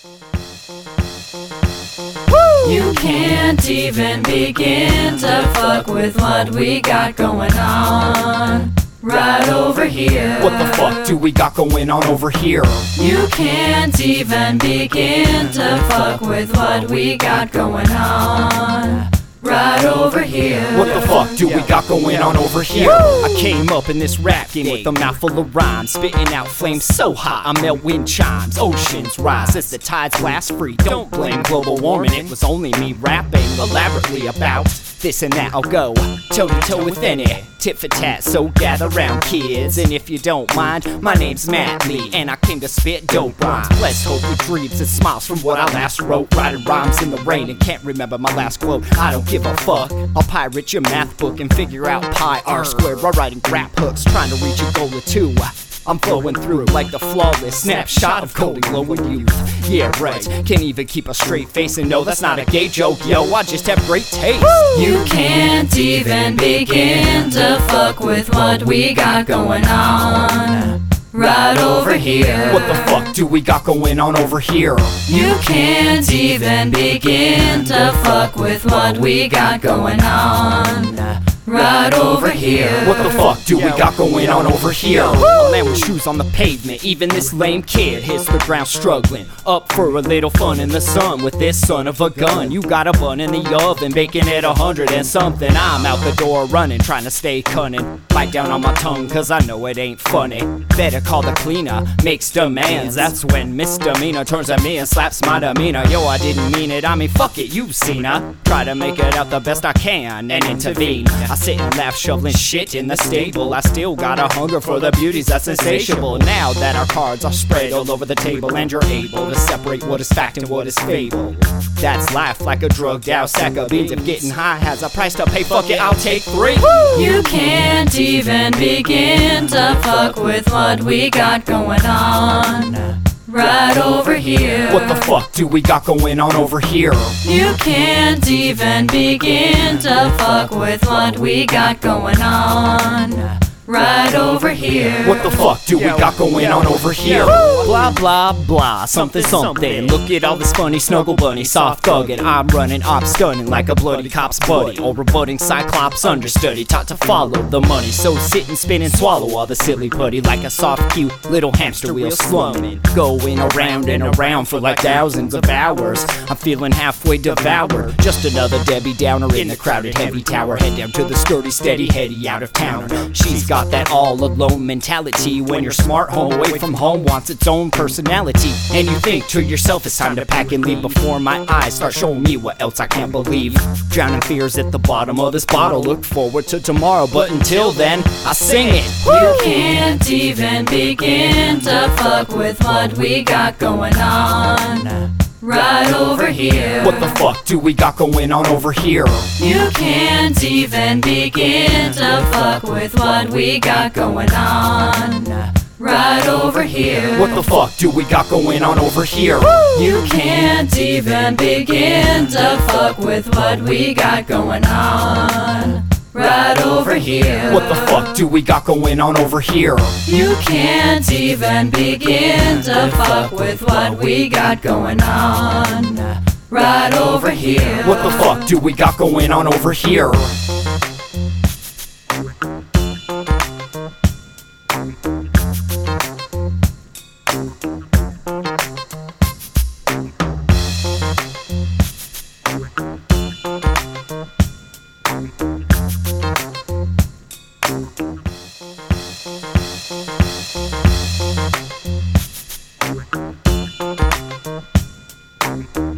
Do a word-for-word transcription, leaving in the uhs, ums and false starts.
You can't even begin to fuck with what we got going on right over here. What the fuck do we got going on over here? You can't even begin to fuck with what we got going on right over here. What the fuck do we got going on over here? I came up in this rap game with a mouthful of rhymes, spitting out flames so hot I melt wind chimes. Oceans rise as the tides blast free. Don't blame global warming, it was only me rapping elaborately about this and that. I'll go toe to toe with any tit for tat, so gather round kids. And if you don't mind, my name's Matt Lee, and I came to spit dope rhymes. Let's hope with dreams and smiles from what I last wrote. Writing rhymes in the rain and can't remember my last quote. I don't give a fuck, I'll pirate your math book and figure out pi r squared while writing rap hooks, trying to reach a goal of two. I'm flowing through like the flawless snapshot of cold and glowing youth. Yeah, right, can't even keep a straight face, and no, that's not a gay joke, yo, I just have great taste. You can't even begin to fuck with what we got going on right over here. What the fuck do we got going on over here? You can't even begin to fuck with what we got going on right over here. What the fuck do we got going on over here? A man with shoes on the pavement, even this lame kid hits the ground struggling. Up for a little fun in the sun with this son of a gun. You got a bun in the oven, baking it a hundred and something. I'm out the door running, trying to stay cunning. Bite down on my tongue, cause I know it ain't funny. Better call the cleaner, makes demands. That's when misdemeanor turns at me and slaps my demeanor. Yo, I didn't mean it, I mean fuck it, you've seen her. Try to make it out the best I can and intervene. I sit and laugh, shoveling shit in the stable. I still got a hunger for the beauties that's insatiable. Now that our cards are spread all over the table, and you're able to separate what is fact and what is fable. That's life, like a drugged out sack of beans. If getting high has a price to pay, fuck it, I'll take three. You can't even begin to fuck with what we got going on right over here. What the fuck do we got going on over here? You can't even begin to fuck with what we got going on right over here. What the fuck do we got going on over here? Blah blah blah, something something. Look at all this funny snuggle bunny, soft thuggin'. I'm running op stunning like a bloody cop's buddy, or rebutting cyclops understudy, taught to follow the money. So sit and spin and swallow all the silly putty like a soft cute little hamster wheel slumming, going around and around for like thousands of hours. I'm feeling halfway devoured, just another Debbie Downer in the crowded heavy tower. Head down to the sturdy steady heady out of towner. She's got that all alone mentality. When your smart home away from home wants its own personality, and you think to yourself it's time to pack and leave before my eyes start showing me what else I can't believe. Drowning fears at the bottom of this bottle, look forward to tomorrow, but until then I sing it. You can't even begin to fuck with what we got going on right over here. What the fuck do we got going on over here? You can't even begin to fuck with what we got going on right over here. What the fuck do we got going on over here? You can't even begin to fuck with what we got going on right over here. What the fuck do we got going on over here? You can't even begin to fuck with what we got going on right over here. What the fuck do we got going on over here? Thank you.